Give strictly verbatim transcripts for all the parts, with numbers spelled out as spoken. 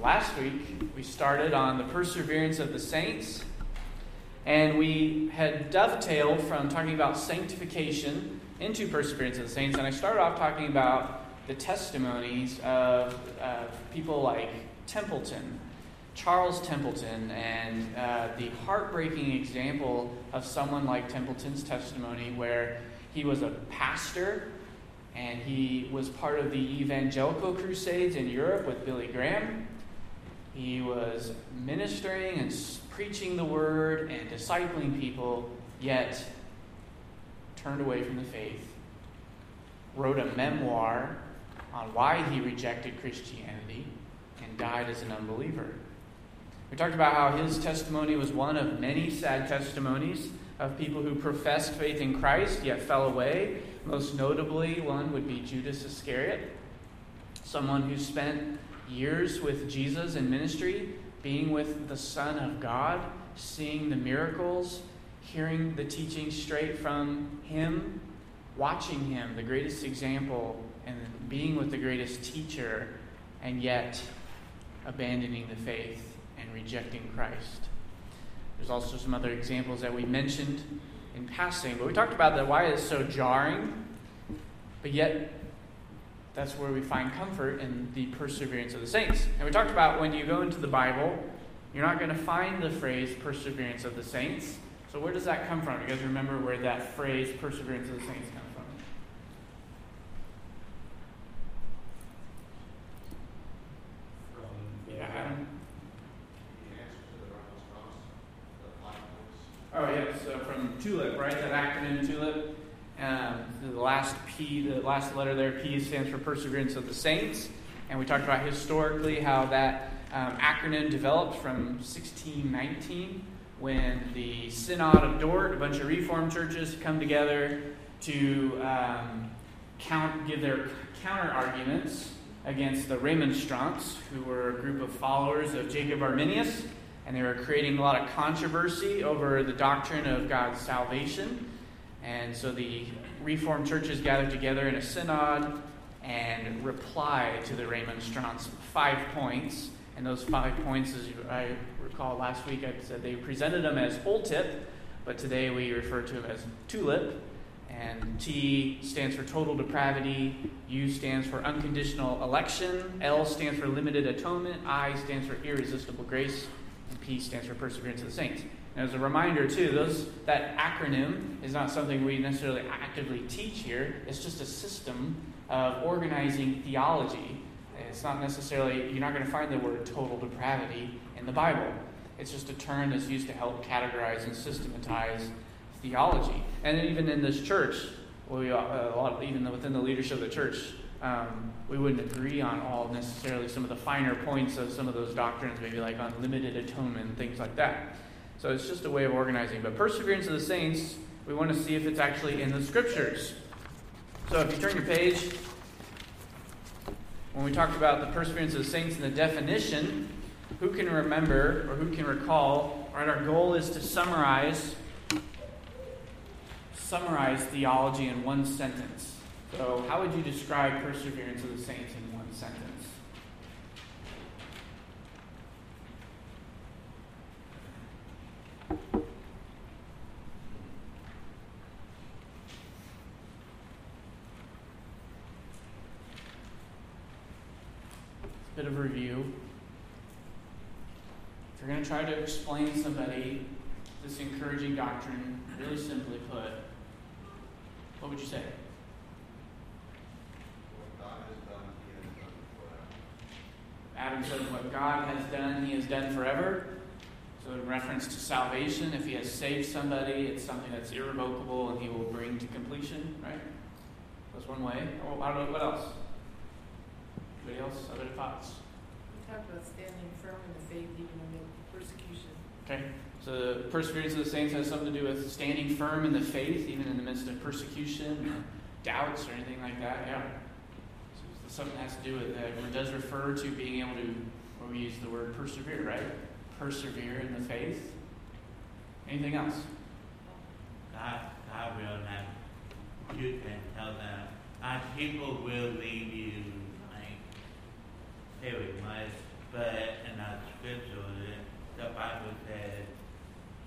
last week, we started on the perseverance of the saints, and we had dovetailed from talking about sanctification into perseverance of the saints, and I started off talking about the testimonies of, of people like Templeton, Charles Templeton, and uh, the heartbreaking example of someone like Templeton's testimony where he was a pastor and he was part of the evangelical crusades in Europe with Billy Graham. He was ministering and preaching the word and discipling people, yet turned away from the faith, wrote a memoir on why he rejected Christianity, and died as an unbeliever. We talked about how his testimony was one of many sad testimonies of people who professed faith in Christ, yet fell away. Most notably, one would be Judas Iscariot, someone who spent years with Jesus in ministry, being with the Son of God, seeing the miracles, hearing the teaching straight from him, watching him, the greatest example, and being with the greatest teacher, and yet abandoning the faith and rejecting Christ. There's also some other examples that we mentioned in passing, but we talked about that why it's so jarring, but yet that's where we find comfort in the perseverance of the saints. And we talked about when you go into the Bible, you're not going to find the phrase perseverance of the saints. So where does that come from? You guys remember where that phrase perseverance of the saints comes from? From Yeah, Adam? the answer to the Reynolds Cross, the five points. Oh, yeah, so from TULIP, right? That acronym TULIP. Um, the last P, the last letter there, P, stands for Perseverance of the Saints. And we talked about historically how that um, acronym developed from sixteen nineteen when the Synod of Dort, a bunch of Reformed churches, come together to um, count, give their counter arguments against the Remonstrants, who were a group of followers of Jacob Arminius, and they were creating a lot of controversy over the doctrine of God's salvation. And so the Reformed churches gathered together in a synod and replied to the Remonstrants' five points. And those five points, as I recall last week, I said they presented them as whole tip, but today we refer to them as TULIP. And T stands for total depravity, U stands for unconditional election, L stands for limited atonement, I stands for irresistible grace, and P stands for perseverance of the saints. And as a reminder, too, those that acronym is not something we necessarily actively teach here. It's just a system of organizing theology. It's not necessarily, you're not going to find the word total depravity in the Bible. It's just a term that's used to help categorize and systematize theology. And even in this church, we, uh, a lot, even within the leadership of the church, um, we wouldn't agree on all necessarily some of the finer points of some of those doctrines, maybe like on limited atonement and things like that. So it's just a way of organizing. But perseverance of the saints, we want to see if it's actually in the Scriptures. So if you turn your page, when we talked about the perseverance of the saints and the definition, who can remember or who can recall, right, our goal is to summarize summarize theology in one sentence. So how would you describe perseverance of the saints in one sentence? Bit of review. If you're going to try to explain somebody this encouraging doctrine, really simply put, what would you say? What God has done, He has done forever. Adam said, what God has done, He has done forever. So in reference to salvation, if He has saved somebody, it's something that's irrevocable and He will bring to completion, right? That's one way. Oh, I don't know, what else? Anybody else? Other thoughts? We talked about standing firm in the faith even amid persecution. Okay. So the perseverance of the saints has something to do with standing firm in the faith, even in the midst of persecution or doubts or anything like that. Yeah. So something has to do with that. It does refer to being able to, or we use the word persevere, right? Persevere in the faith. Anything else? God, God will not, you can tell them, and people will leave you like, very much, but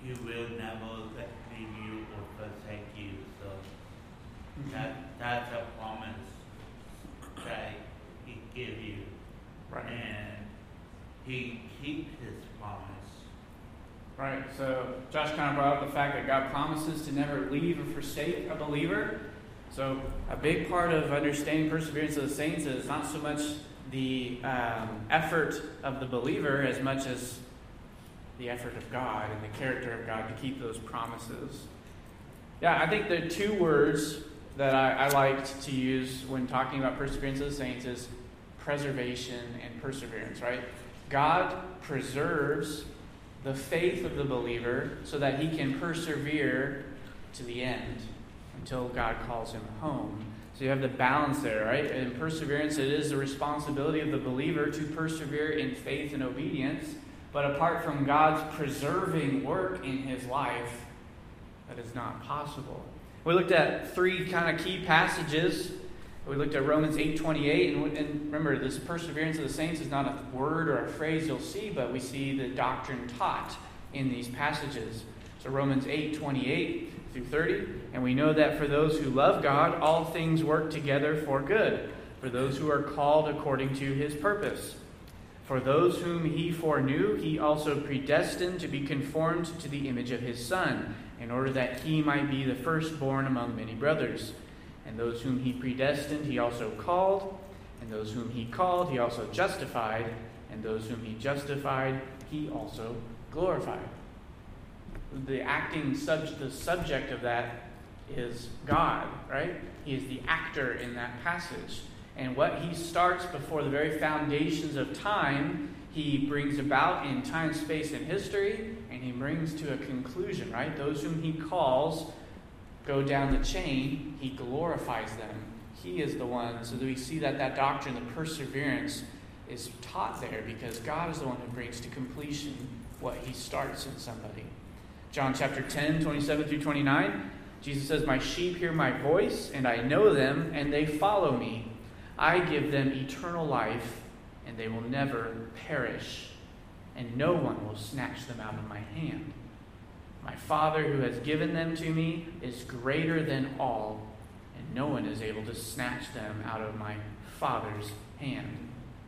He will never leave you or forsake you. So that that's a promise that He gives you, Right. and He keeps His promise. Right. So Josh kind of brought up the fact that God promises to never leave or forsake a believer. So a big part of understanding perseverance of the saints is not so much the um, effort of the believer as much as the effort of God and the character of God to keep those promises. Yeah, I think the two words that I, I liked to use when talking about perseverance of the saints is preservation and perseverance, right? God preserves the faith of the believer so that he can persevere to the end until God calls him home. So you have the balance there, right? In perseverance, it is the responsibility of the believer to persevere in faith and obedience. But apart from God's preserving work in his life, that is not possible. We looked at three kind of key passages. We looked at Romans eight twenty-eight, and, and remember, this perseverance of the saints is not a word or a phrase you'll see, but we see the doctrine taught in these passages. So Romans eight twenty-eight through thirty, and we know that for those who love God, all things work together for good, for those who are called according to his purpose. For those whom he foreknew, he also predestined to be conformed to the image of his Son, in order that he might be the firstborn among many brothers. And those whom he predestined, he also called. And those whom he called, he also justified. And those whom he justified, he also glorified. The acting sub- the subject of that is God, right? He is the actor in that passage. And what he starts before the very foundations of time, he brings about in time, space, and history, and he brings to a conclusion, right? Those whom he calls go down the chain, he glorifies them. He is the one. So that we see that that doctrine, the perseverance, is taught there because God is the one who brings to completion what he starts in somebody. John chapter ten, twenty-seven through twenty-nine, Jesus says, "My sheep hear my voice, and I know them, and they follow me. I give them eternal life, and they will never perish, and no one will snatch them out of my hand. My Father who has given them to me is greater than all, and no one is able to snatch them out of my Father's hand."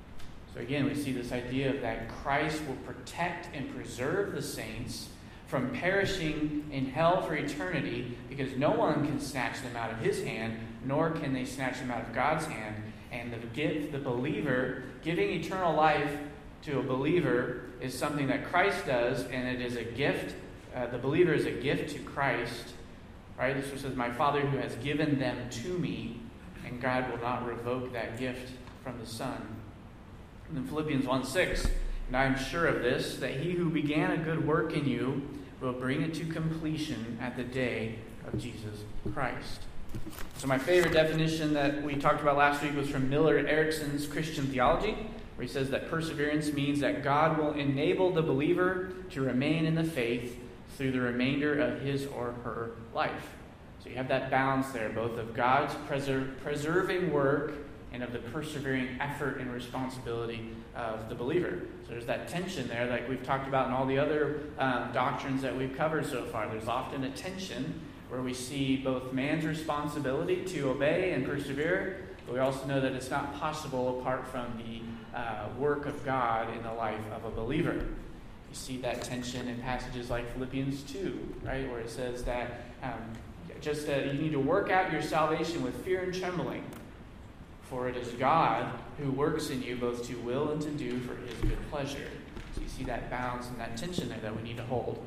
So again, we see this idea that Christ will protect and preserve the saints from perishing in hell for eternity, because no one can snatch them out of his hand, nor can they snatch them out of God's hand. And the gift, the believer, giving eternal life to a believer is something that Christ does, and it is a gift. Uh, the believer is a gift to Christ, right? This one says, "My Father who has given them to me," and God will not revoke that gift from the Son. And then Philippians one six, "And I am sure of this, that he who began a good work in you will bring it to completion at the day of Jesus Christ." So my favorite definition that we talked about last week was from Miller Erickson's Christian Theology, where he says that perseverance means that God will enable the believer to remain in the faith through the remainder of his or her life. So you have that balance there, both of God's preser- preserving work and of the persevering effort and responsibility of the believer. So there's that tension there, like we've talked about in all the other um, doctrines that we've covered so far. There's often a tension where we see both man's responsibility to obey and persevere, but we also know that it's not possible apart from the uh, work of God in the life of a believer. You see that tension in passages like Philippians two, right, where it says that um, just that you need to work out your salvation with fear and trembling, for it is God who works in you both to will and to do for his good pleasure. So you see that balance and that tension there that we need to hold.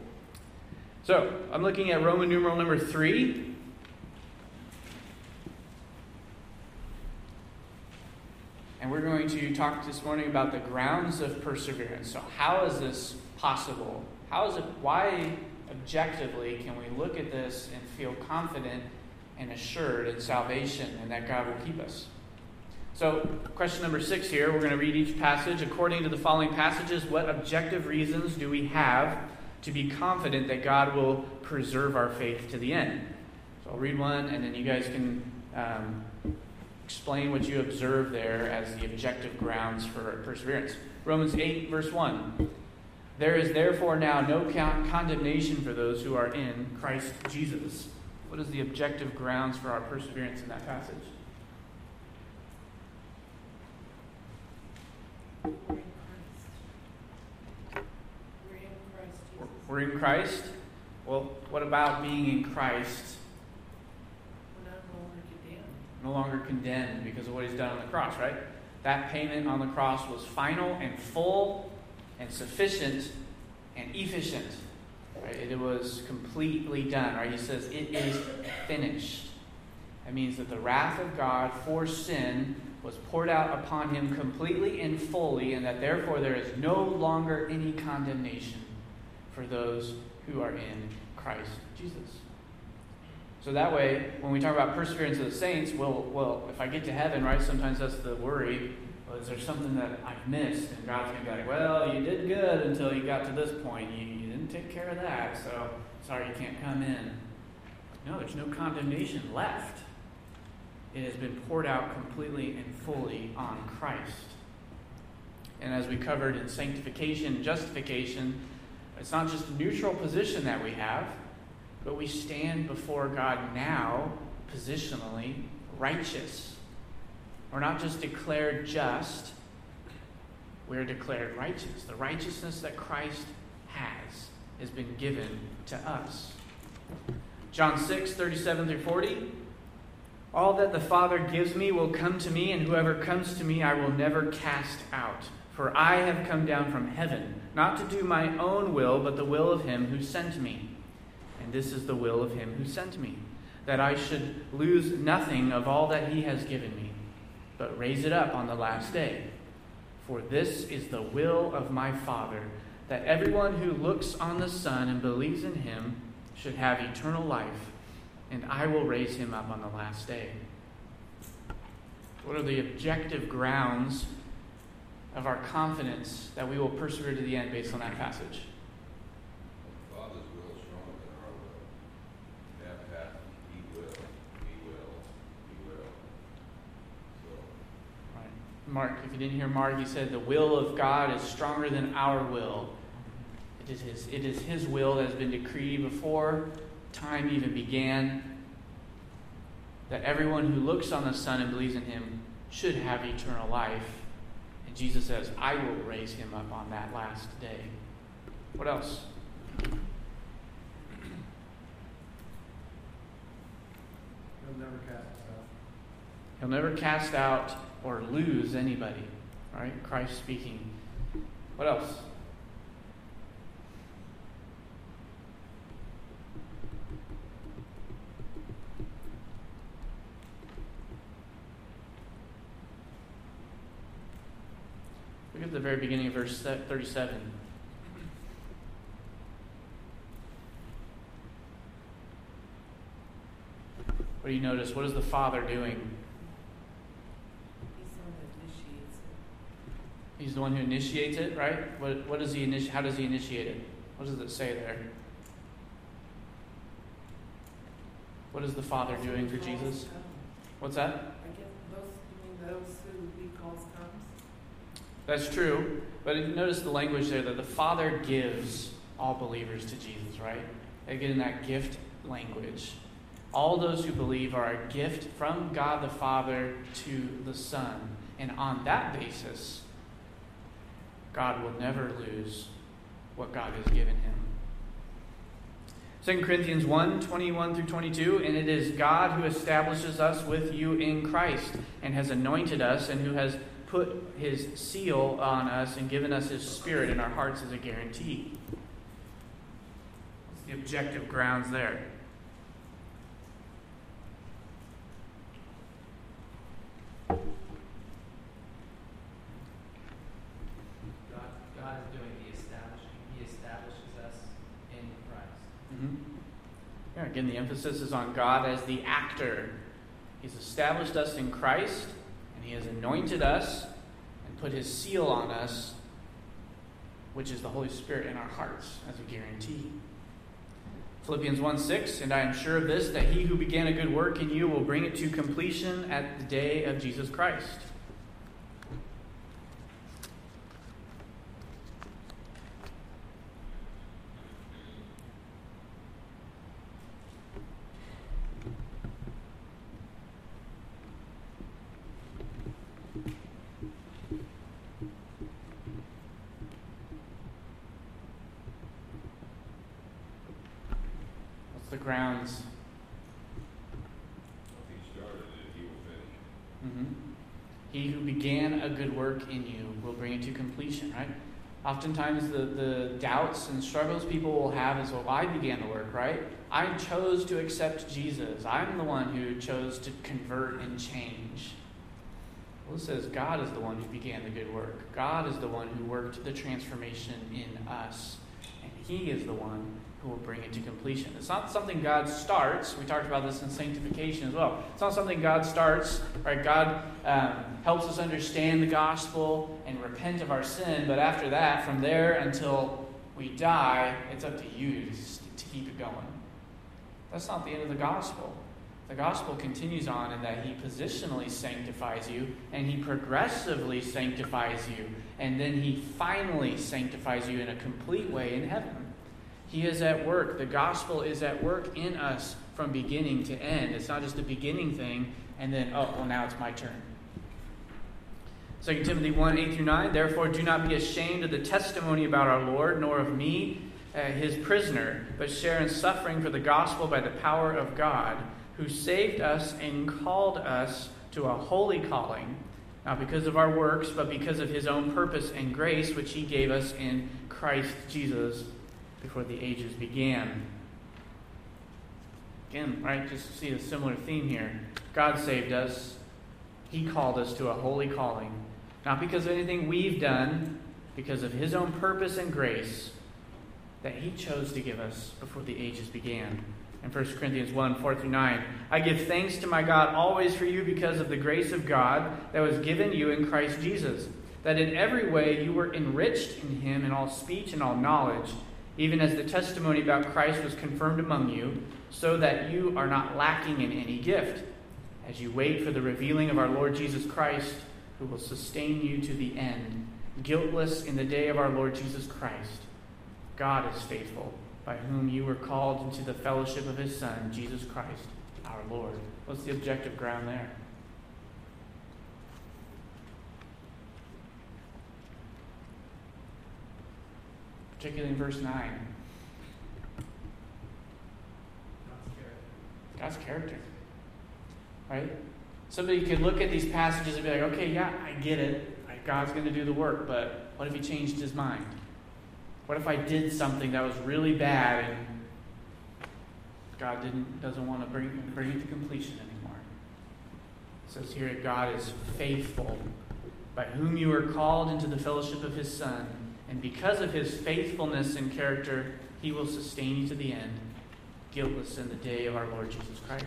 So, I'm looking at Roman numeral number three. And we're going to talk this morning about the grounds of perseverance. So how is this possible? How is it, why objectively can we look at this and feel confident and assured in salvation and that God will keep us? So, question number six here, we're going to read each passage. According to the following passages, what objective reasons do we have to be confident that God will preserve our faith to the end? So I'll read one, and then you guys can um, explain what you observe there as the objective grounds for perseverance. Romans eight, verse one. There is therefore now no con- condemnation for those who are in Christ Jesus. What is the objective grounds for our perseverance in that passage? We're in Christ. We're in Christ Jesus. We're in Christ? Well, what about being in Christ? We're not no longer condemned. No longer condemned because of what he's done on the cross, right? That payment on the cross was final and full and sufficient and efficient. Right? It was completely done. Right? He says, it is finished. That means that the wrath of God for sin was poured out upon him completely and fully, and that therefore there is no longer any condemnation for those who are in Christ Jesus. So that way, when we talk about perseverance of the saints, well, well, if I get to heaven, right, sometimes that's the worry. Well, is there something that I've missed? And God's going to be like, well, you did good until you got to this point. You, you didn't take care of that, so sorry you can't come in. No, there's no condemnation left. It has been poured out completely and fully on Christ. And as we covered in sanctification and justification, it's not just a neutral position that we have, but we stand before God now, positionally, righteous. We're not just declared just, we're declared righteous. The righteousness that Christ has has been given to us. John six, thirty-seven through forty. All that the Father gives me will come to me, and whoever comes to me I will never cast out. For I have come down from heaven, not to do my own will, but the will of him who sent me. And this is the will of him who sent me, that I should lose nothing of all that he has given me, but raise it up on the last day. For this is the will of my Father, that everyone who looks on the Son and believes in him should have eternal life, and I will raise him up on the last day. What are the objective grounds of our confidence that we will persevere to the end based on that passage? Father's will is stronger than our will. That path, he will, he will, he will. So, Right. Mark, if you didn't hear Mark, he said the will of God is stronger than our will. It is his, it is his will that has been decreed before time even began, that everyone who looks on the Son and believes in him should have eternal life. And Jesus says, I will raise him up on that last day. What else? He'll never cast us out. He'll never cast out or lose anybody. Right? Christ speaking. What else? Look at the very beginning of verse thirty-seven. What do you notice? What is the Father doing? He's the one that initiates it. He's the one who initiates it, right? What, what does he initi- How does he initiate it? What does it say there? What is the Father doing for Jesus? What's that? I guess those, you mean those who he calls comes? That's true. But notice the language there that the Father gives all believers to Jesus, right? Again, that gift language. All those who believe are a gift from God the Father to the Son. And on that basis, God will never lose what God has given him. Second Corinthians one, twenty-one through twenty-two, and it is God who establishes us with you in Christ and has anointed us and who has put his seal on us and given us his Spirit in our hearts as a guarantee. What's the objective grounds there? God, God is doing the establishing. He establishes us in Christ. Mm-hmm. Yeah, again, the emphasis is on God as the actor. He's established us in Christ, and he has anointed us and put his seal on us, which is the Holy Spirit in our hearts as a guarantee. Philippians one six, and I am sure of this, that he who began a good work in you will bring it to completion at the day of Jesus Christ. the grounds. If he started it, he will finish. Mm-hmm. He who began a good work in you will bring it to completion, right? Oftentimes the, the doubts and struggles people will have is, well, I began the work, right? I chose to accept Jesus. I'm the one who chose to convert and change. Well, it says God is the one who began the good work. God is the one who worked the transformation in us. And He is the one who will bring it to completion. It's not something God starts. We talked about this in sanctification as well. It's not something God starts, right? God um, helps us understand the gospel and repent of our sin, but after that, from there until we die, it's up to you to, to keep it going. That's not the end of the gospel. The gospel continues on in that He positionally sanctifies you, and He progressively sanctifies you, and then He finally sanctifies you in a complete way in heaven. He is at work. The gospel is at work in us from beginning to end. It's not just a beginning thing, and then, oh, well, now it's my turn. Second Timothy one, eight through nine, therefore do not be ashamed of the testimony about our Lord, nor of me, uh, His prisoner, but share in suffering for the gospel by the power of God, who saved us and called us to a holy calling, not because of our works, but because of His own purpose and grace, which He gave us in Christ Jesus before the ages began. Again, right, just see a similar theme here. God saved us. He called us to a holy calling, not because of anything we've done, because of His own purpose and grace that He chose to give us before the ages began. In First Corinthians one, four through nine, I give thanks to my God always for you because of the grace of God that was given you in Christ Jesus, that in every way you were enriched in Him in all speech and all knowledge, even as the testimony about Christ was confirmed among you, so that you are not lacking in any gift, as you wait for the revealing of our Lord Jesus Christ, who will sustain you to the end, guiltless in the day of our Lord Jesus Christ. God is faithful, by whom you were called into the fellowship of His Son, Jesus Christ, our Lord. What's the objective ground there? Particularly in verse nine. God's character. Right? Somebody could look at these passages and be like, okay, yeah, I get it. Right? God's going to do the work, but what if He changed His mind? What if I did something that was really bad and God didn't doesn't want to bring, bring it to completion anymore? It says here, God is faithful, by whom you were called into the fellowship of His Son. And because of His faithfulness and character, He will sustain you to the end, guiltless in the day of our Lord Jesus Christ.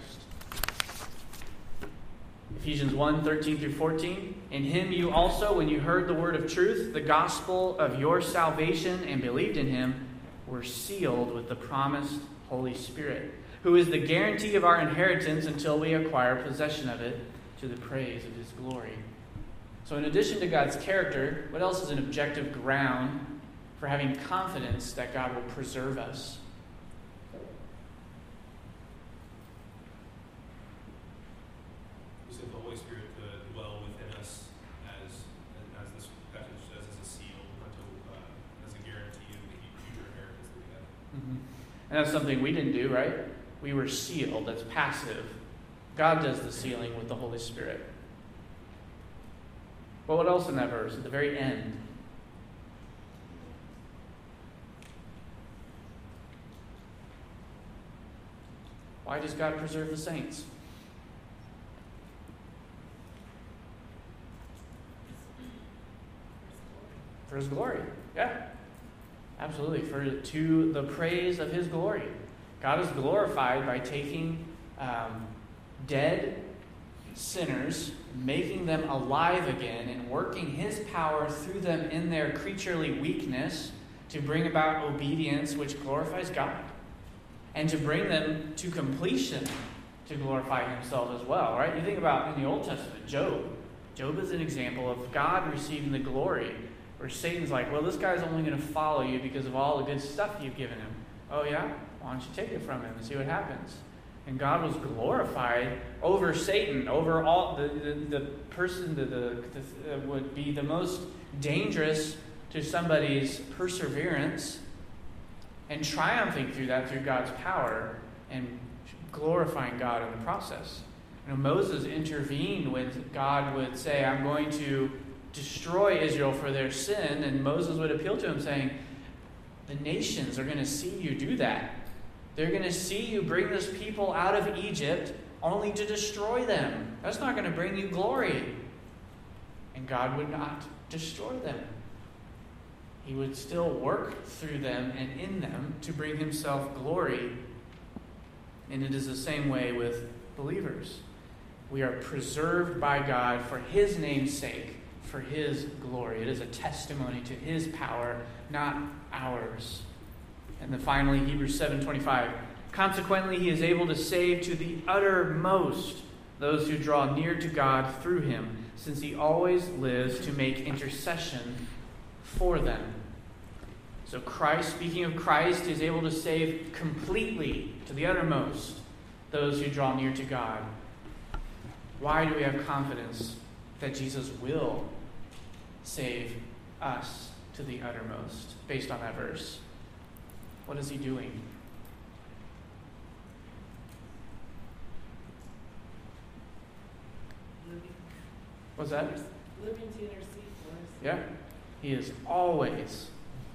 Ephesians one, thirteen through fourteen. In Him you also, when you heard the word of truth, the gospel of your salvation, and believed in Him, were sealed with the promised Holy Spirit, who is the guarantee of our inheritance until we acquire possession of it, to the praise of His glory. So in addition to God's character, what else is an objective ground for having confidence that God will preserve us? We said the Holy Spirit to dwell within us as, as this passage says, as a seal, until, uh, as a guarantee of the future inheritance that we have. Mm-hmm. And that's something we didn't do, right? We were sealed. That's passive. God does the sealing with the Holy Spirit. But what else in that verse? At the very end. Why does God preserve the saints? For His glory. Yeah. Absolutely. For to the praise of His glory. God is glorified by taking um, dead sinners, making them alive again, and working His power through them in their creaturely weakness to bring about obedience which glorifies God, and to bring them to completion to glorify Himself as well, right? You think about in the Old Testament, Job. Job is an example of God receiving the glory, where Satan's like, well, this guy's only going to follow you because of all the good stuff you've given him. Oh yeah? Why don't you take it from him and see what happens? And God was glorified over Satan, over all the, the, the person that the, the, uh, would be the most dangerous to somebody's perseverance, and triumphing through that through God's power. and glorifying God in the process. You know, Moses intervened when God would say, I'm going to destroy Israel for their sin, and Moses would appeal to him saying, the nations are going to see you do that. They're going to see you bring this people out of Egypt only to destroy them. That's not going to bring you glory. And God would not destroy them. He would still work through them and in them to bring himself glory. And it is the same way with believers. We are preserved by God for his name's sake, for his glory. It is a testimony to his power, not ours. And then finally, Hebrews seven twenty-five. Consequently, he is able to save to the uttermost those who draw near to God through him, since he always lives to make intercession for them. So Christ, speaking of Christ, is able to save completely to the uttermost those who draw near to God. Why do we have confidence that Jesus will save us to the uttermost based on that verse? What is he doing? Living, What's that? living to intercede for us. Yeah. He is always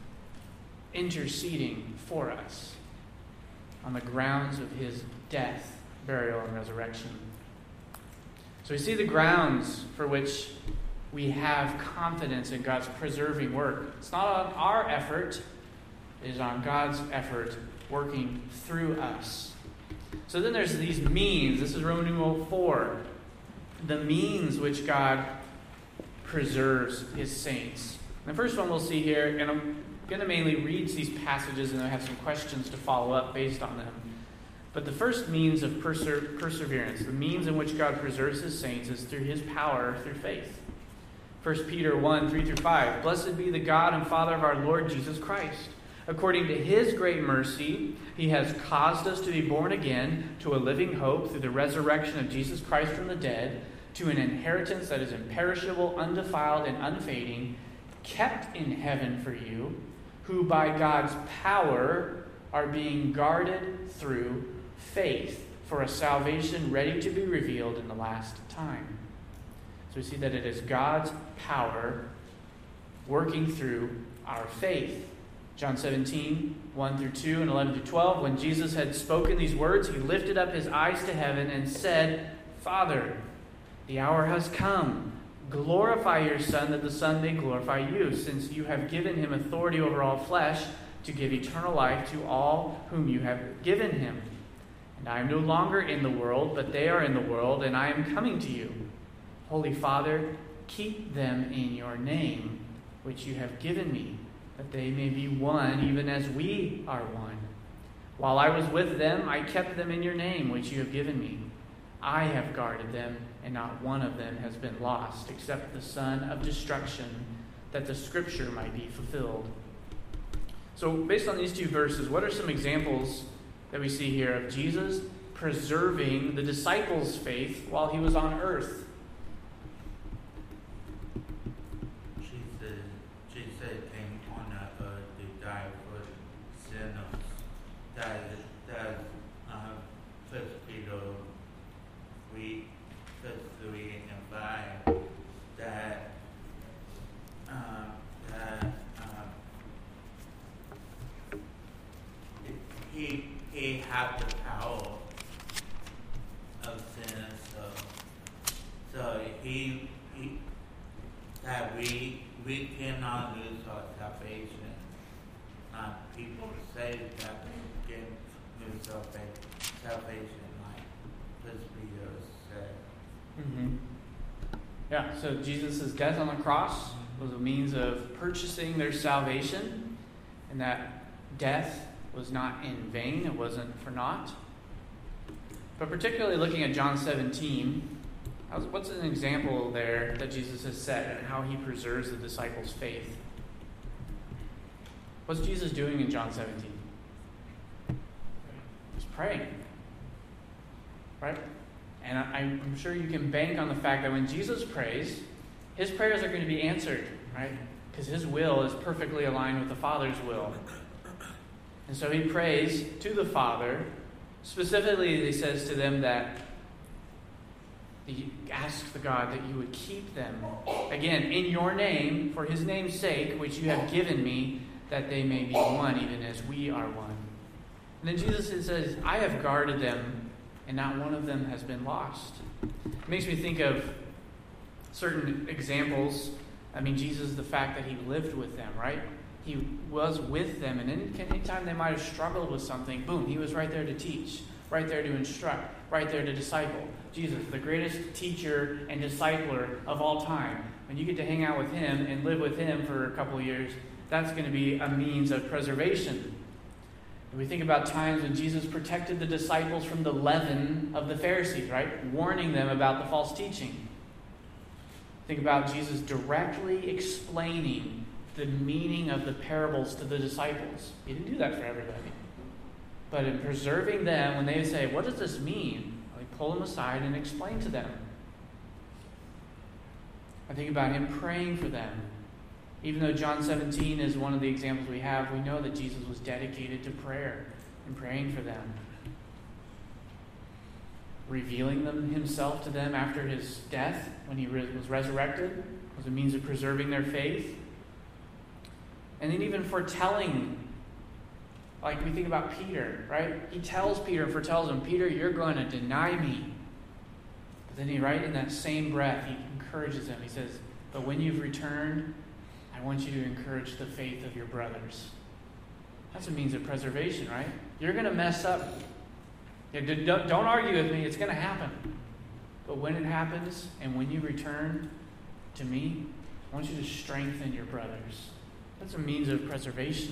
interceding for us on the grounds of his death, burial, and resurrection. So we see the grounds for which we have confidence in God's preserving work. It's not on our effort. It is on God's effort working through us. So then there's these means. This is Roman numeral four. The means which God preserves his saints. The first one we'll see here, and I'm going to mainly read these passages and I have some questions to follow up based on them. But the first means of perser- perseverance, the means in which God preserves his saints, is through his power, through faith. First Peter one, three through five. Blessed be the God and Father of our Lord Jesus Christ. According to his great mercy, he has caused us to be born again to a living hope through the resurrection of Jesus Christ from the dead, to an inheritance that is imperishable, undefiled, and unfading, kept in heaven for you, who by God's power are being guarded through faith for a salvation ready to be revealed in the last time. So we see that it is God's power working through our faith. John seventeen, one through two and eleven through twelve. When Jesus had spoken these words, he lifted up his eyes to heaven and said, Father, the hour has come. Glorify your Son, that the Son may glorify you, since you have given him authority over all flesh, to give eternal life to all whom you have given him. And I am no longer in the world, but they are in the world, and I am coming to you. Holy Father, keep them in your name, which you have given me, that they may be one, even as we are one. While I was with them, I kept them in your name, which you have given me. I have guarded them, and not one of them has been lost, except the son of destruction, that the scripture might be fulfilled. So based on these two verses, what are some examples that we see here of Jesus preserving the disciples' faith while he was on earth? Jesus, Jesus came on the earth to die for sinners. That that uh, First Peter three, First three and five. That uh, that uh, he he had the power of sin. So so he he. That we we cannot lose our salvation. Uh, people say that we can lose our fa- salvation, like First Peter said. Mm-hmm. Yeah, so Jesus' death on the cross was a means of purchasing their salvation, and that death was not in vain, it wasn't for naught. But particularly looking at John seventeen, how's, what's an example there that Jesus has set and how he preserves the disciples' faith? What's Jesus doing in John seventeen? He's praying. Right? And I, I'm sure you can bank on the fact that when Jesus prays, his prayers are going to be answered, right? Because his will is perfectly aligned with the Father's will. And so he prays to the Father Specifically, he says to them that he asks the God that you would keep them, again, in your name, for his name's sake, which you have given me, that they may be one, even as we are one. And then Jesus says, I have guarded them, and not one of them has been lost. It makes me think of certain examples. I mean, Jesus, the fact that he lived with them, right? He was with them, and any, anytime they might have struggled with something, boom, he was right there to teach, right there to instruct, right there to disciple. Jesus, the greatest teacher and discipler of all time. When you get to hang out with him and live with him for a couple of years, that's going to be a means of preservation. And we think about times when Jesus protected the disciples from the leaven of the Pharisees, right? Warning them about the false teaching. Think about Jesus directly explaining the meaning of the parables to the disciples. He didn't do that for everybody. But in preserving them, when they say, what does this mean? He pull them aside and explain to them. I think about him praying for them. Even though John seventeen is one of the examples we have, we know that Jesus was dedicated to prayer and praying for them. Revealing them himself to them after his death, when he was resurrected, was a means of preserving their faith. And then even foretelling, like we think about Peter, right? He tells Peter and foretells him, Peter, you're going to deny me. But then he, right in that same breath, he encourages him. He says, but when you've returned, I want you to encourage the faith of your brothers. That's a means of preservation, right? You're going to mess up. Don't argue with me. It's going to happen. But when it happens, and when you return to me, I want you to strengthen your brothers. That's a means of preservation.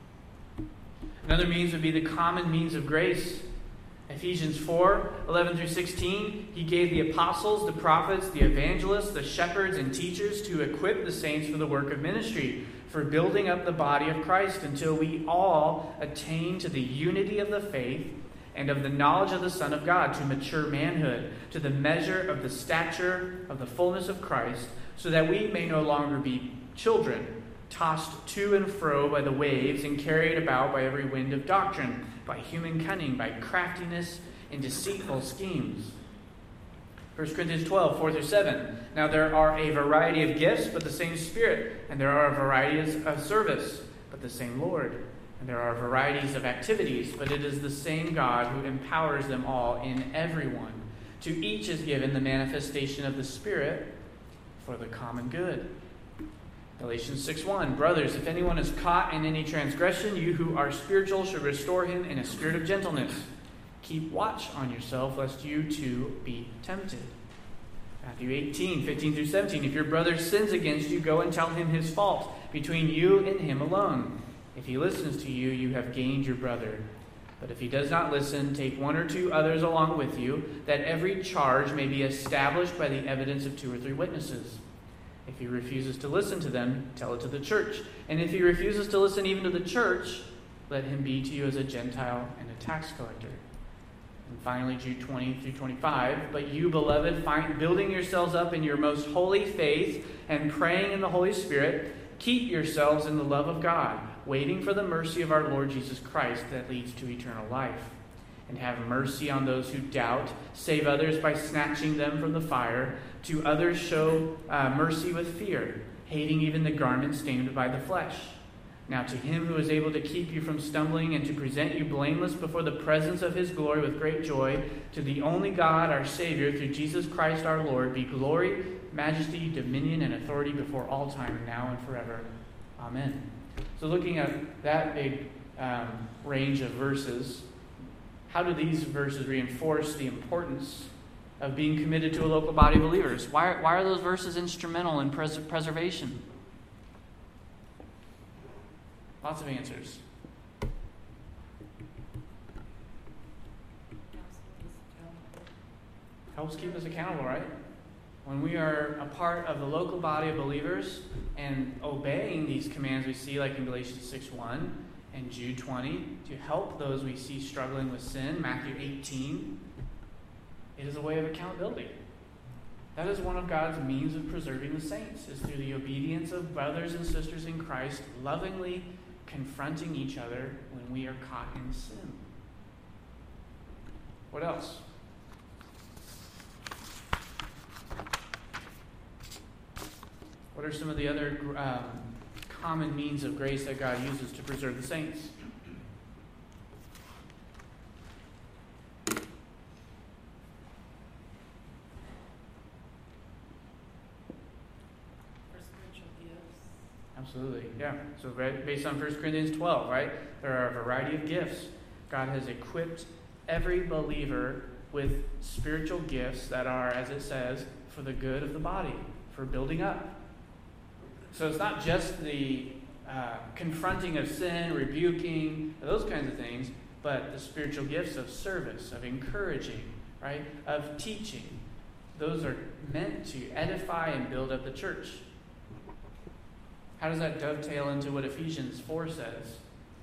Another means would be the common means of grace. Ephesians four, eleven through sixteen, he gave the apostles, the prophets, the evangelists, the shepherds, and teachers to equip the saints for the work of ministry, for building up the body of Christ until we all attain to the unity of the faith and of the knowledge of the Son of God, to mature manhood, to the measure of the stature of the fullness of Christ, so that we may no longer be children, tossed to and fro by the waves and carried about by every wind of doctrine, by human cunning, by craftiness and deceitful schemes. First Corinthians twelve, four through seven. Now there are a variety of gifts, but the same Spirit. And there are varieties of service, but the same Lord. And there are varieties of activities, but it is the same God who empowers them all in everyone. To each is given the manifestation of the Spirit for the common good. Galatians six one, brothers, if anyone is caught in any transgression, you who are spiritual should restore him in a spirit of gentleness. Keep watch on yourself, lest you too be tempted. Matthew eighteen, fifteen through seventeen, if your brother sins against you, go and tell him his fault, between you and him alone. If he listens to you, you have gained your brother. But if he does not listen, take one or two others along with you, that every charge may be established by the evidence of two or three witnesses. If he refuses to listen to them, tell it to the church. And if he refuses to listen even to the church, let him be to you as a Gentile and a tax collector. And finally, Jude twenty through twenty-five, but you, beloved, find building yourselves up in your most holy faith and praying in the Holy Spirit, keep yourselves in the love of God, waiting for the mercy of our Lord Jesus Christ that leads to eternal life. And have mercy on those who doubt, save others by snatching them from the fire. To others show uh, mercy with fear, hating even the garment stained by the flesh. Now to him who is able to keep you from stumbling and to present you blameless before the presence of his glory with great joy, to the only God, our Savior, through Jesus Christ our Lord, be glory, majesty, dominion, and authority before all time, now and forever. Amen. So looking at that big um, range of verses, how do these verses reinforce the importance of being committed to a local body of believers? Why, why are those verses instrumental in pres- preservation? Lots of answers. Helps keep us accountable, right? When we are a part of the local body of believers and obeying these commands we see, like in Galatians six one and Jude twenty, to help those we see struggling with sin, Matthew eighteen, it is a way of accountability. That is one of God's means of preserving the saints, is through the obedience of brothers and sisters in Christ, lovingly confronting each other when we are caught in sin. What else? What are some of the other um, common means of grace that God uses to preserve the saints? For spiritual gifts. Absolutely, yeah. So based on First Corinthians twelve, right? There are a variety of gifts. God has equipped every believer with spiritual gifts that are, as it says, for the good of the body, for building up. So it's not just the uh, confronting of sin, rebuking, those kinds of things, but the spiritual gifts of service, of encouraging, right? Of teaching. Those are meant to edify and build up the church. How does that dovetail into what Ephesians four says?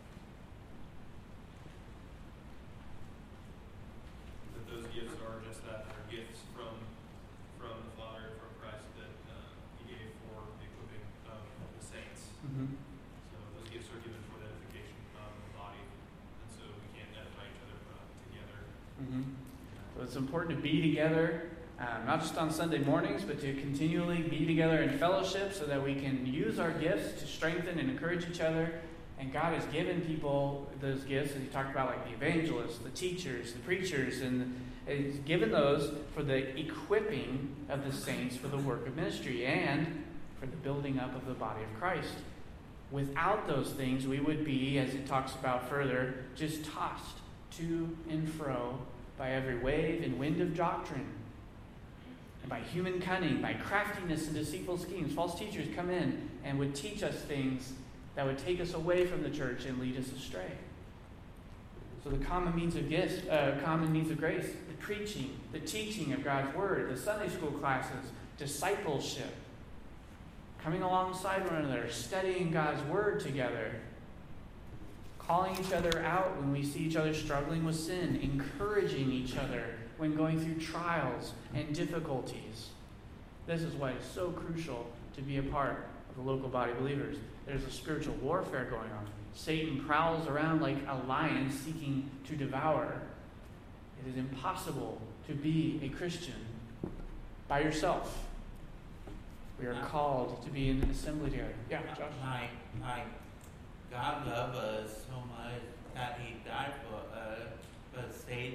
That those gifts are just that, they're gifts from from the Father, from Christ, that uh, He gave for the equipping of the saints. Mm-hmm. So those gifts are given for the edification of the body, and so we can't edify each other uh, together. Mm-hmm. So it's important to be together, um, not just on Sunday mornings, but to continually be together in fellowship so that we can use our gifts to strengthen and encourage each other. And God has given people those gifts, as He talked about, like the evangelists, the teachers, the preachers, and He's given those for the equipping of the saints for the work of ministry and for the building up of the body of Christ. Without those things, we would be, as it talks about further, just tossed to and fro by every wave and wind of doctrine, and by human cunning, by craftiness and deceitful schemes. False teachers come in and would teach us things that would take us away from the church and lead us astray. So the common means of gifts, uh, common means of grace, the preaching, the teaching of God's word, the Sunday school classes, discipleship, coming alongside one another, studying God's word together, calling each other out when we see each other struggling with sin, encouraging each other when going through trials and difficulties. This is why it's so crucial to be a part of the local body of believers. There's a spiritual warfare going on. Satan prowls around like a lion seeking to devour. It is impossible to be a Christian by yourself. We are called to be in assembly together. Yeah, Josh? My, my God loved us so much that He died for us, but Satan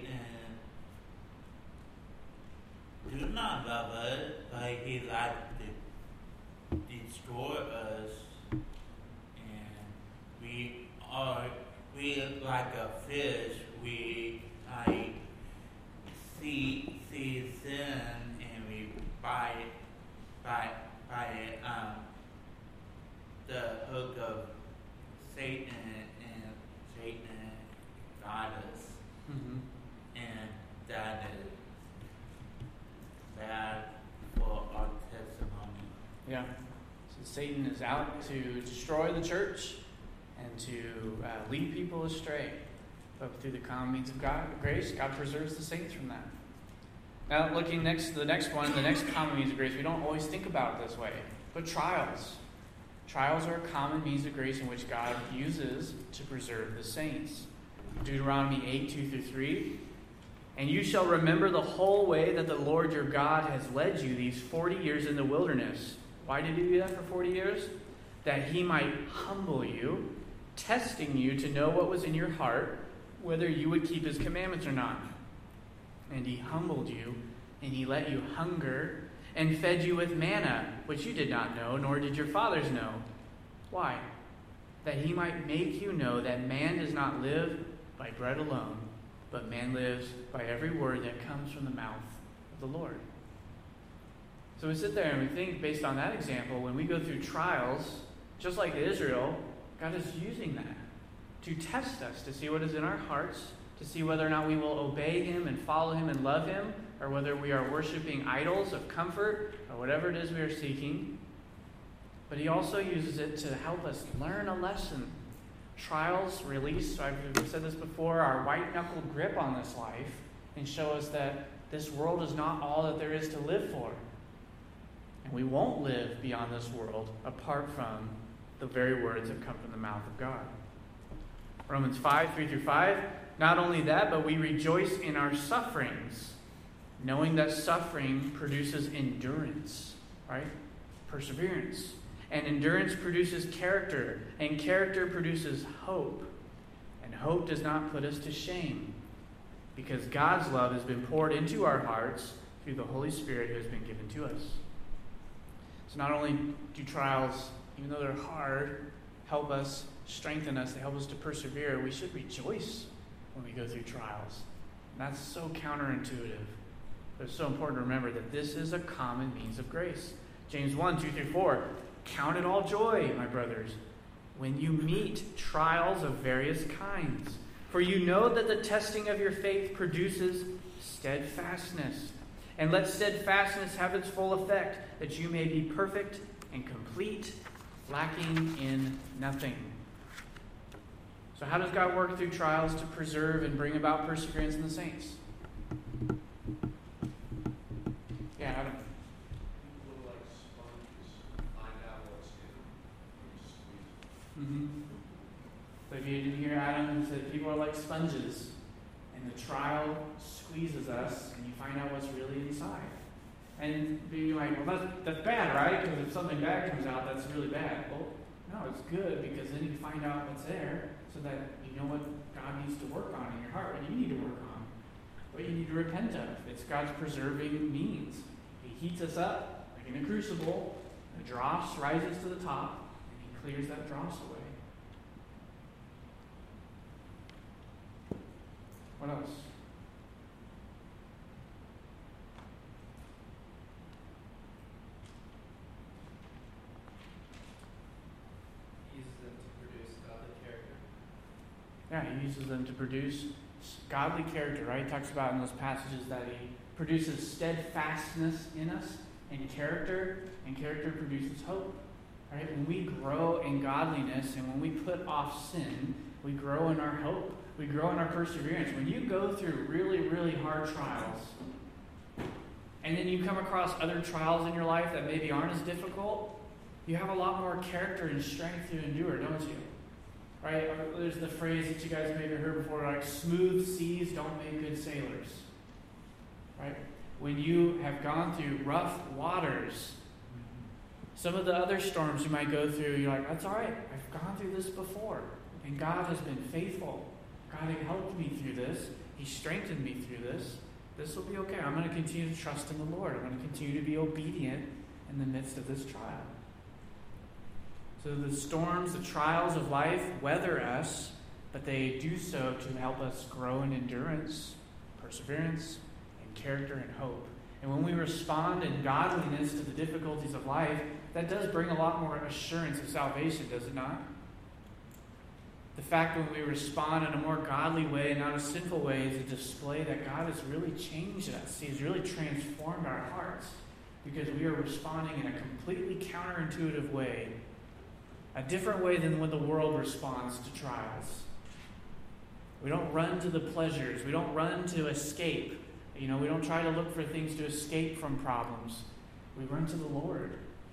do not love us, but he likes to destroy us, and we are we like a fish. We like see see sin and we bite bite bite um the hook of Satan, and Satan got us, Mm-hmm. and that is bad for our testimony. Yeah. So Satan is out to destroy the church and to uh, lead people astray. But through the common means of God, grace, God preserves the saints from that. Now, looking next to the next one, the next common means of grace, we don't always think about it this way, but trials. Trials are a common means of grace in which God uses to preserve the saints. Deuteronomy eight, two through three. And you shall remember the whole way that the Lord your God has led you these forty years in the wilderness. Why did He do that for forty years? That He might humble you, testing you to know what was in your heart, whether you would keep His commandments or not. And He humbled you, and He let you hunger, and fed you with manna, which you did not know, nor did your fathers know. Why? That He might make you know that man does not live by bread alone, but man lives by every word that comes from the mouth of the Lord. So we sit there and we think, based on that example, when we go through trials, just like Israel, God is using that to test us, to see what is in our hearts, to see whether or not we will obey Him and follow Him and love Him, or whether we are worshiping idols of comfort, or whatever it is we are seeking. But He also uses it to help us learn a lesson. Trials release, I've said this before, our white-knuckled grip on this life and show us that this world is not all that there is to live for. And we won't live beyond this world apart from the very words that come from the mouth of God. Romans five, three through five. Not only that, but we rejoice in our sufferings, knowing that suffering produces endurance, right? Perseverance. And endurance produces character, and character produces hope. And hope does not put us to shame, because God's love has been poured into our hearts through the Holy Spirit who has been given to us. So not only do trials, even though they're hard, help us, strengthen us, they help us to persevere, we should rejoice when we go through trials. And that's so counterintuitive. But it's so important to remember that this is a common means of grace. James one, two through four. Count it all joy, my brothers, when you meet trials of various kinds. For you know that the testing of your faith produces steadfastness. And let steadfastness have its full effect, that you may be perfect and complete, lacking in nothing. So how does God work through trials to preserve and bring about perseverance in the saints? Yeah, Adam. People like sponges find out what's in them. Mm-hmm. So if you didn't hear Adam, he said people are like sponges, and the trial squeezes us, and you find out what's really inside. And you're like, well, that's, that's bad, right? Because if something bad comes out, that's really bad. Well, no, it's good, because then you find out what's there, so that you know what God needs to work on in your heart, what you need to work on, what you need to repent of. It's God's preserving means. He heats us up, like in a crucible, the dross rises to the top, and he clears that dross away. What else? He uses them to produce godly character. Yeah, he uses them to produce godly character, right? He talks about in those passages that he produces steadfastness in us and character, and character produces hope. Right? When we grow in godliness and when we put off sin, we grow in our hope. We grow in our perseverance. When you go through really, really hard trials, and then you come across other trials in your life that maybe aren't as difficult, you have a lot more character and strength to endure, don't you? Right? There's the phrase that you guys maybe heard before, like, smooth seas don't make good sailors. Right? When you have gone through rough waters, some of the other storms you might go through, you're like, that's all right. I've gone through this before. And God has been faithful. God had helped me through this. He strengthened me through this. This will be okay. I'm going to continue to trust in the Lord. I'm going to continue to be obedient in the midst of this trial. So the storms, the trials of life weather us, but they do so to help us grow in endurance, perseverance, and character and hope. And when we respond in godliness to the difficulties of life, that does bring a lot more assurance of salvation, does it not? The fact when we respond in a more godly way and not a sinful way is a display that God has really changed us. He's really transformed our hearts because we are responding in a completely counterintuitive way, a different way than when the world responds to trials. We don't run to the pleasures. We don't run to escape. You know, we don't try to look for things to escape from problems. We run to the Lord.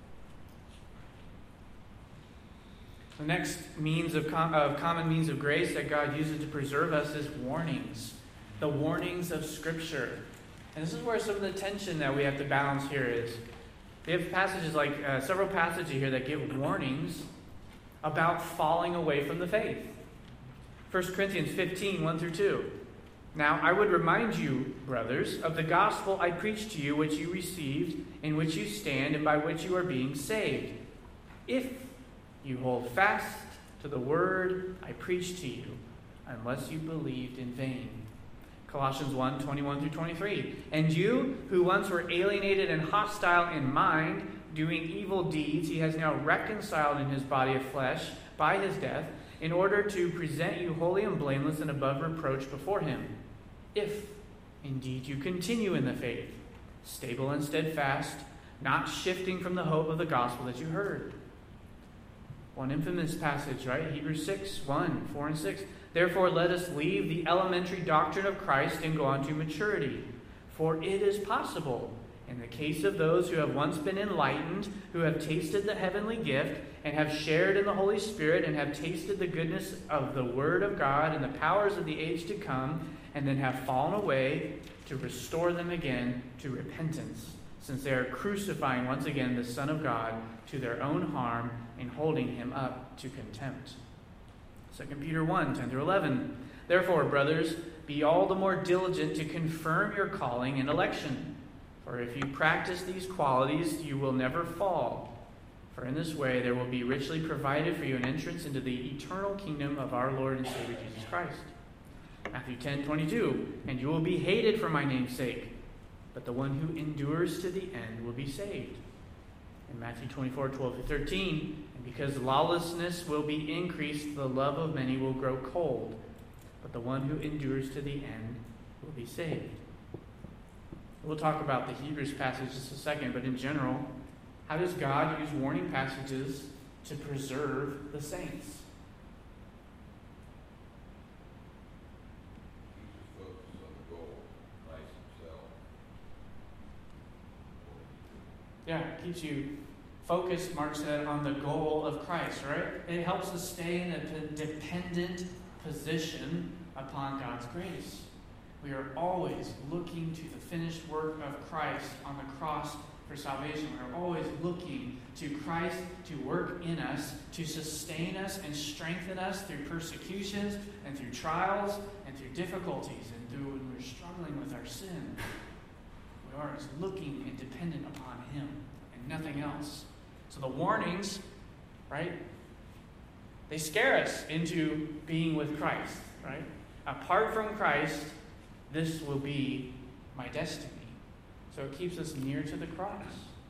The next means of, com- of common means of grace that God uses to preserve us is warnings. The warnings of Scripture. And this is where some of the tension that we have to balance here is. We have passages like, uh, several passages here that give warnings about falling away from the faith. First Corinthians fifteen, one through two. Now I would remind you, brothers, of the gospel I preached to you, which you received, in which you stand, and by which you are being saved. If you hold fast to the word I preached to you, unless you believed in vain. Colossians one, twenty-one through twenty-three. And you, who once were alienated and hostile in mind, doing evil deeds, he has now reconciled in his body of flesh by his death, in order to present you holy and blameless and above reproach before him. If indeed you continue in the faith, stable and steadfast, not shifting from the hope of the gospel that you heard. One infamous passage, right? Hebrews six, one, four, and six. Therefore, let us leave the elementary doctrine of Christ and go on to maturity. For it is possible, In the case of those who have once been enlightened, who have tasted the heavenly gift, and have shared in the Holy Spirit, and have tasted the goodness of the Word of God and the powers of the age to come, and then have fallen away, to restore them again to repentance, since they are crucifying once again the Son of God to their own harm and holding him up to contempt. Second Peter one, ten through eleven. Therefore, brothers, be all the more diligent to confirm your calling and election. For if you practice these qualities, you will never fall. For in this way there will be richly provided for you an entrance into the eternal kingdom of our Lord and Savior Jesus Christ. Matthew ten, twenty-two. And you will be hated for my name's sake, but the one who endures to the end will be saved. In Matthew twenty-four, twelve through thirteen. And because lawlessness will be increased, the love of many will grow cold, but the one who endures to the end will be saved. We'll talk about the Hebrews passage in just a second, but in general, how does God use warning passages to preserve the saints? Keeps us focused on the goal, Christ himself. Yeah, it keeps you focused, Mark said, on the goal of Christ, right? It helps us stay in a p- dependent position upon God's grace. We are always looking to the finished work of Christ on the cross for salvation. We're always looking to Christ to work in us, to sustain us and strengthen us through persecutions and through trials and through difficulties and through when we're struggling with our sin. We are always looking and dependent upon him and nothing else. So the warnings, right, they scare us into being with Christ, right? Apart from Christ, this will be my destiny. So it keeps us near to the cross.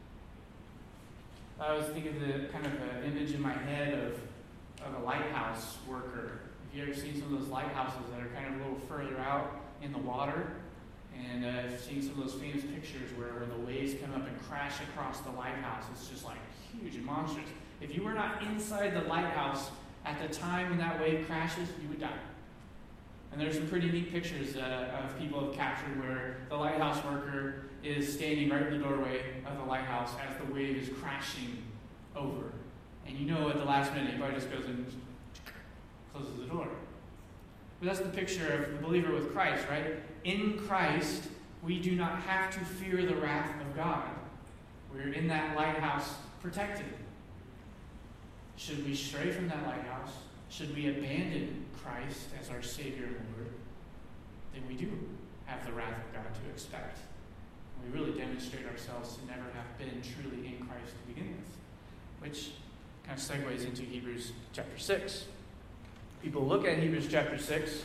I was thinking of the kind of an image in my head of, of a lighthouse worker. Have you ever seen some of those lighthouses that are kind of a little further out in the water? And uh, I've seen some of those famous pictures where, where the waves come up and crash across the lighthouse. It's just like huge and monstrous. If you were not inside the lighthouse at the time when that wave crashes, you would die. And there's some pretty neat pictures uh, of people have captured where the lighthouse worker is standing right in the doorway of the lighthouse as the wave is crashing over. And you know at the last minute, he probably just goes and closes the door. But that's the picture of the believer with Christ, right? In Christ, we do not have to fear the wrath of God. We're in that lighthouse protected. Should we stray from that lighthouse? Should we abandon Christ as our Savior and Lord? Then we do have the wrath of God to expect. We really demonstrate ourselves to never have been truly in Christ to begin with, which kind of segues into Hebrews chapter six. People look at Hebrews chapter six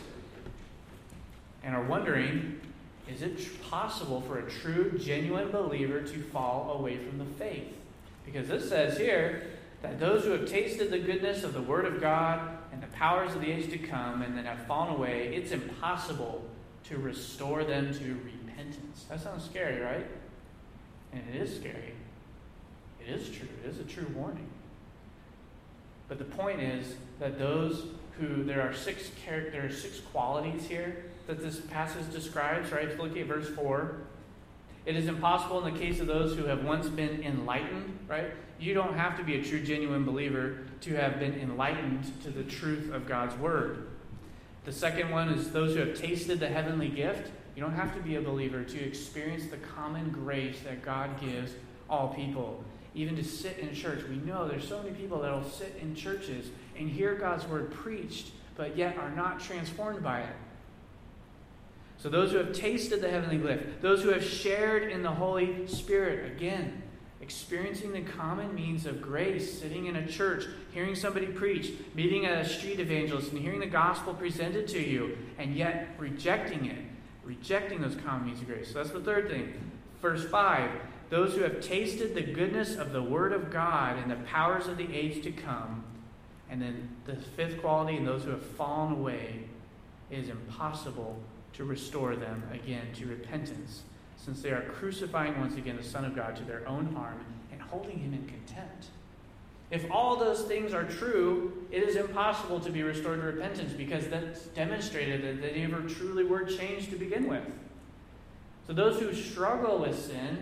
and are wondering, is it possible for a true, genuine believer to fall away from the faith? Because this says here that those who have tasted the goodness of the Word of God and the powers of the age to come and then have fallen away, it's impossible to restore them to repentance. That sounds scary, right? And it is scary. It is true. It is a true warning. But the point is that those who, there are six char- there are six qualities here that this passage describes, right? If you look at verse four, it is impossible in the case of those who have once been enlightened, right? You don't have to be a true, genuine believer to have been enlightened to the truth of God's Word. The second one is those who have tasted the heavenly gift. You don't have to be a believer to experience the common grace that God gives all people. Even to sit in church. We know there's so many people that will sit in churches and hear God's Word preached, but yet are not transformed by it. So those who have tasted the heavenly gift, those who have shared in the Holy Spirit, again, experiencing the common means of grace, sitting in a church, hearing somebody preach, meeting a street evangelist, and hearing the gospel presented to you, and yet rejecting it, rejecting those common means of grace. So that's the third thing. Verse five, those who have tasted the goodness of the Word of God and the powers of the age to come. And then the fifth quality, and those who have fallen away, it is impossible to restore them again to repentance, since they are crucifying once again the Son of God to their own harm and holding him in contempt. If all those things are true, it is impossible to be restored to repentance, because that's demonstrated that they never truly were changed to begin with. So those who struggle with sin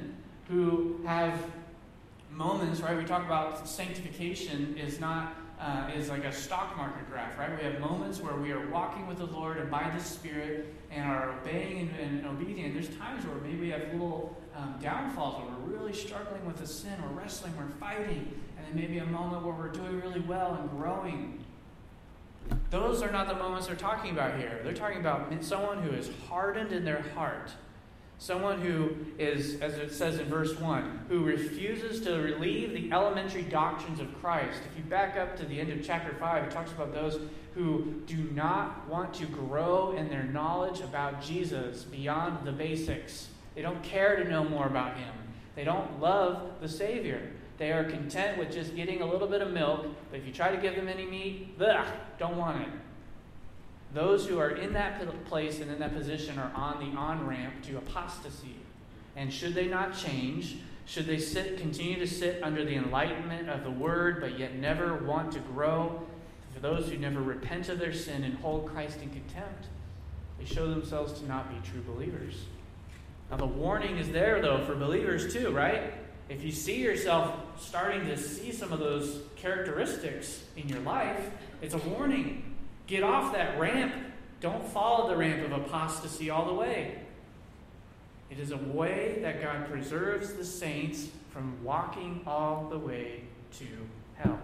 who have moments, right? We talk about sanctification is not uh, is like a stock market graph, right? We have moments where we are walking with the Lord and by the Spirit and are obeying and, and obedient. There's times where maybe we have little um, downfalls where we're really struggling with the sin, we're wrestling, we're fighting, and then maybe a moment where we're doing really well and growing. Those are not the moments they're talking about here. They're talking about someone who is hardened in their heart. Someone who is, as it says in verse one, who refuses to relieve the elementary doctrines of Christ. If you back up to the end of chapter five, it talks about those who do not want to grow in their knowledge about Jesus beyond the basics. They don't care to know more about him. They don't love the Savior. They are content with just getting a little bit of milk, but if you try to give them any meat, ugh, don't want it. Those who are in that place and in that position are on the on-ramp to apostasy. And should they not change, should they sit, continue to sit under the enlightenment of the Word, but yet never want to grow, for those who never repent of their sin and hold Christ in contempt, they show themselves to not be true believers. Now the warning is there, though, for believers too, right? If you see yourself starting to see some of those characteristics in your life, it's a warning. Get off that ramp. Don't follow the ramp of apostasy all the way. It is a way that God preserves the saints from walking all the way to hell.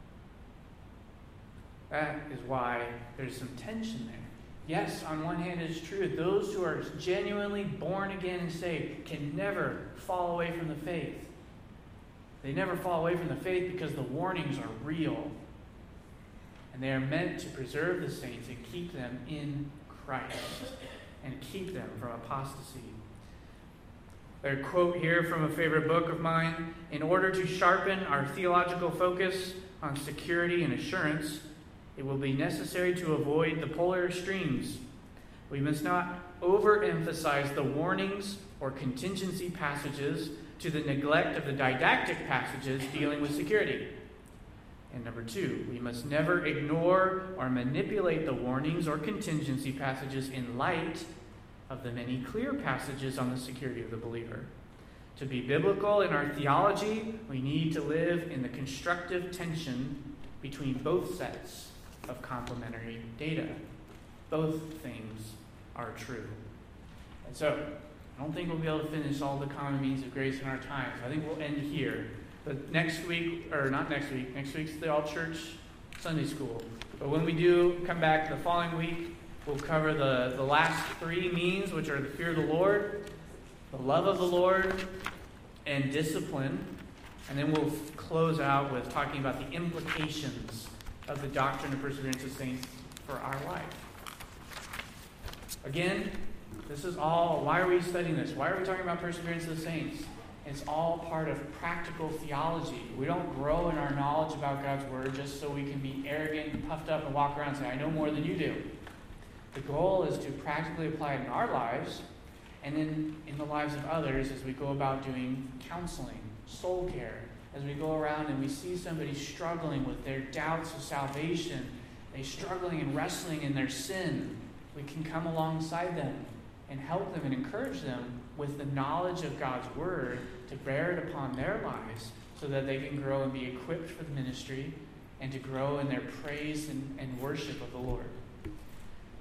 That is why there's some tension there. Yes, on one hand it is true. Those who are genuinely born again and saved can never fall away from the faith. They never fall away from the faith because the warnings are real. And they are meant to preserve the saints and keep them in Christ and keep them from apostasy. A quote here from a favorite book of mine: in order to sharpen our theological focus on security and assurance, it will be necessary to avoid the polar extremes. We must not overemphasize the warnings or contingency passages to the neglect of the didactic passages dealing with security. And number two, we must never ignore or manipulate the warnings or contingency passages in light of the many clear passages on the security of the believer. To be biblical in our theology, we need to live in the constructive tension between both sets of complementary data. Both things are true. And so, I don't think we'll be able to finish all the common means of grace in our time, so I think we'll end here. But next week, or not next week, next week's the All-Church Sunday School. But when we do come back the following week, we'll cover the, the last three means, which are the fear of the Lord, the love of the Lord, and discipline. And then we'll close out with talking about the implications of the doctrine of perseverance of saints for our life. Again, this is all, why are we studying this? Why are we talking about perseverance of the saints? It's all part of practical theology. We don't grow in our knowledge about God's Word just so we can be arrogant and puffed up and walk around and say, I know more than you do. The goal is to practically apply it in our lives and in, in the lives of others as we go about doing counseling, soul care, as we go around and we see somebody struggling with their doubts of salvation, they're struggling and wrestling in their sin. We can come alongside them and help them and encourage them with the knowledge of God's Word to bear it upon their lives so that they can grow and be equipped for the ministry and to grow in their praise and, and worship of the Lord.